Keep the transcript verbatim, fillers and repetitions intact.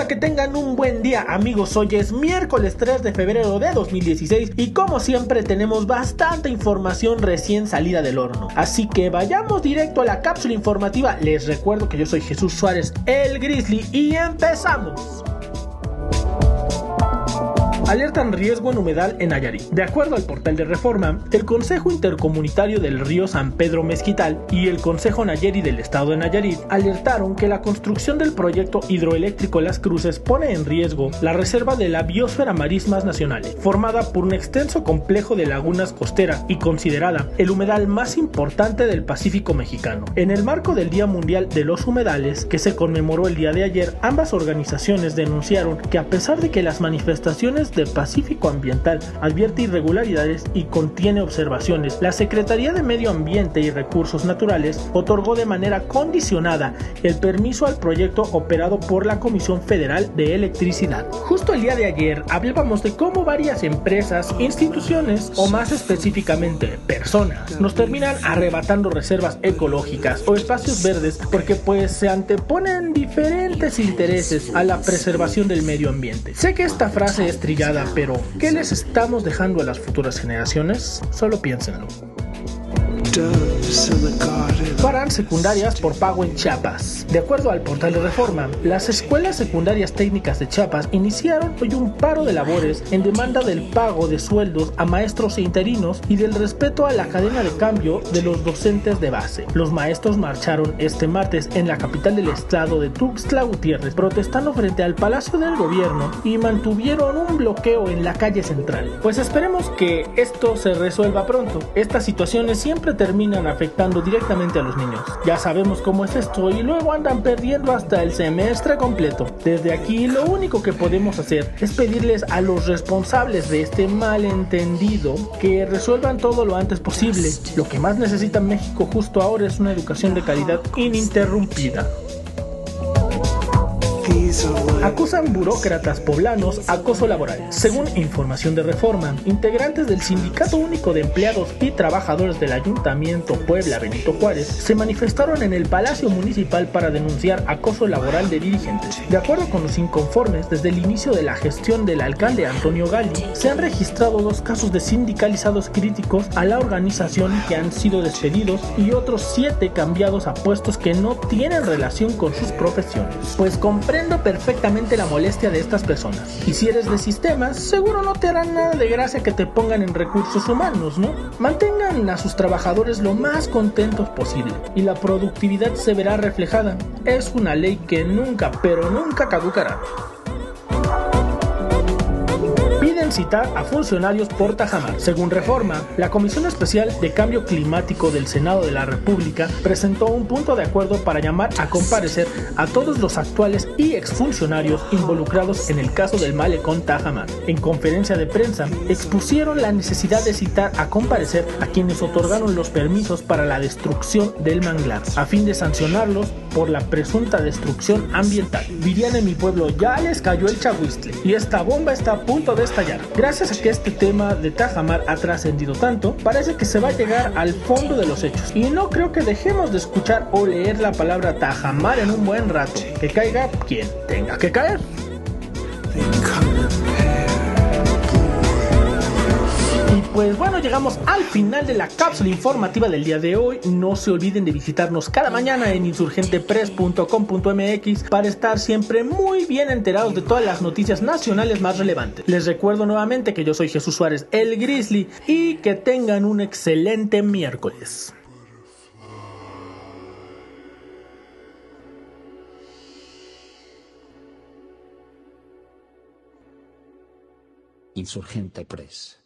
Hola, que tengan un buen día, amigos. Hoy es miércoles tres de febrero de dos mil dieciséis y como siempre tenemos bastante información recién salida del horno. Así que vayamos directo a la cápsula informativa. Les recuerdo que yo soy Jesús Suárez, el Grizzly, y empezamos. Alertan riesgo en humedal en Nayarit. De acuerdo al portal de Reforma, el Consejo Intercomunitario del Río San Pedro Mezquital y el Consejo Nayeri del Estado de Nayarit alertaron que la construcción del proyecto hidroeléctrico Las Cruces pone en riesgo la reserva de la biosfera marismas nacionales, formada por un extenso complejo de lagunas costeras y considerada el humedal más importante del Pacífico mexicano. En el marco del Día Mundial de los Humedales, que se conmemoró el día de ayer, ambas organizaciones denunciaron que a pesar de que las manifestaciones del Pacífico Ambiental advierte irregularidades y contiene observaciones, la Secretaría de Medio Ambiente y Recursos Naturales otorgó de manera condicionada el permiso al proyecto operado por la Comisión Federal de Electricidad. Justo el día de ayer hablábamos de cómo varias empresas, instituciones o más específicamente personas nos terminan arrebatando reservas ecológicas o espacios verdes porque pues se anteponen diferentes intereses a la preservación del medio ambiente. Sé que esta frase es trillada, pero ¿qué les estamos dejando a las futuras generaciones? Solo piénsenlo. Paran secundarias por pago en Chiapas. De acuerdo al portal de Reforma, las escuelas secundarias técnicas de Chiapas iniciaron hoy un paro de labores en demanda del pago de sueldos a maestros e interinos y del respeto a la cadena de cambio de los docentes de base. Los maestros marcharon este martes en la capital del estado de Tuxtla Gutiérrez, protestando frente al Palacio del Gobierno y mantuvieron un bloqueo en la calle central. Pues esperemos que esto se resuelva pronto. Estas situaciones siempre terminan afectando directamente a los niños. Ya sabemos cómo es esto y luego andan perdiendo hasta el semestre completo. Desde aquí lo único que podemos hacer es pedirles a los responsables de este malentendido que resuelvan todo lo antes posible. Lo que más necesita México justo ahora es una educación de calidad ininterrumpida. Acusan burócratas poblanos acoso laboral. Según información de Reforma, integrantes del Sindicato Único de Empleados y Trabajadores del Ayuntamiento Puebla Benito Juárez se manifestaron en el Palacio Municipal para denunciar acoso laboral de dirigentes. De acuerdo con los inconformes, desde el inicio de la gestión del alcalde Antonio Gali, se han registrado dos casos de sindicalizados críticos a la organización que han sido despedidos y otros siete cambiados a puestos que no tienen relación con sus profesiones. Pues comprendo perfectamente la molestia de estas personas. Y si eres de sistemas, seguro no te harán nada de gracia que te pongan en recursos humanos, ¿no? Mantengan a sus trabajadores lo más contentos posible y la productividad se verá reflejada. Es una ley que nunca, pero nunca caducará. Piden citar a funcionarios por tajamar. Según Reforma, la Comisión Especial de Cambio Climático del Senado de la República presentó un punto de acuerdo para llamar a comparecer a todos los actuales y exfuncionarios involucrados en el caso del malecón Tajamar. En conferencia de prensa, expusieron la necesidad de citar a comparecer a quienes otorgaron los permisos para la destrucción del manglar, a fin de sancionarlos por la presunta destrucción ambiental. Dirían en mi pueblo, ya les cayó el chahuistle y esta bomba está a punto de estallar. Gracias a que este tema de Tajamar ha trascendido tanto, parece que se va a llegar al fondo de los hechos. Y no creo que dejemos de escuchar o leer la palabra Tajamar en un buen rato. Que caiga quien tenga que caer. Pues bueno, llegamos al final de la cápsula informativa del día de hoy. No se olviden de visitarnos cada mañana en insurgente press punto com punto m x para estar siempre muy bien enterados de todas las noticias nacionales más relevantes. Les recuerdo nuevamente que yo soy Jesús Suárez, el Grizzly, y que tengan un excelente miércoles. Insurgente Press.